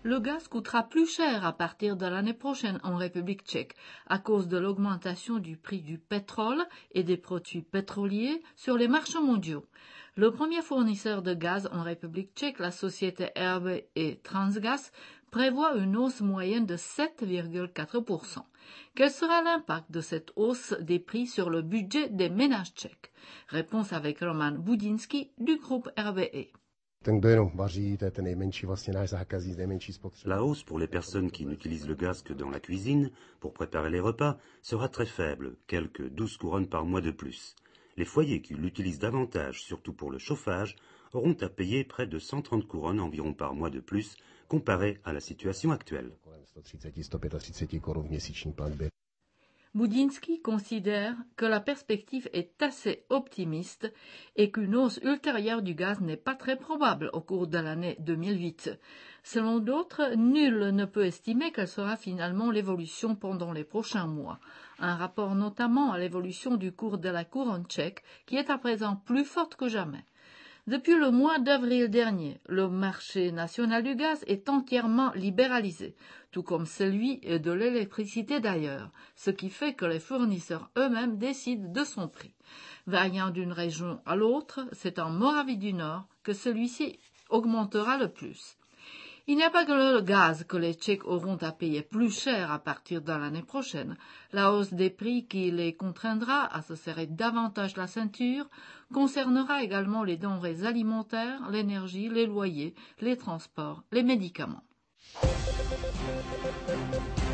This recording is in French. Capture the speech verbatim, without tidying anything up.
le gaz coûtera plus cher à partir de l'année prochaine en République tchèque à cause de l'augmentation du prix du pétrole et des produits pétroliers sur les marchés mondiaux. Le premier fournisseur de gaz en République tchèque, la société R W E Transgas, prévoit une hausse moyenne de sept virgule quatre pour cent. Quel sera l'impact de cette hausse des prix sur le budget des ménages tchèques? Réponse avec Roman Budinski du groupe R W E. La hausse pour les personnes qui n'utilisent le gaz que dans la cuisine, pour préparer les repas, sera très faible, quelques douze couronnes par mois de plus. Les foyers qui l'utilisent davantage, surtout pour le chauffage, auront à payer près de cent trente couronnes environ par mois de plus, comparé à la situation actuelle. Budinski considère que la perspective est assez optimiste et qu'une hausse ultérieure du gaz n'est pas très probable au cours de l'année deux mille huit. Selon d'autres, nul ne peut estimer quelle sera finalement l'évolution pendant les prochains mois. Un rapport notamment à l'évolution du cours de la couronne tchèque qui est à présent plus forte que jamais. Depuis le mois d'avril dernier, le marché national du gaz est entièrement libéralisé, tout comme celui de l'électricité d'ailleurs, ce qui fait que les fournisseurs eux-mêmes décident de son prix. Variant d'une région à l'autre, c'est en Moravie du Nord que celui-ci augmentera le plus. Il n'y a pas que le gaz que les Tchèques auront à payer plus cher à partir de l'année prochaine. La hausse des prix qui les contraindra à se serrer davantage la ceinture concernera également les denrées alimentaires, l'énergie, les loyers, les transports, les médicaments.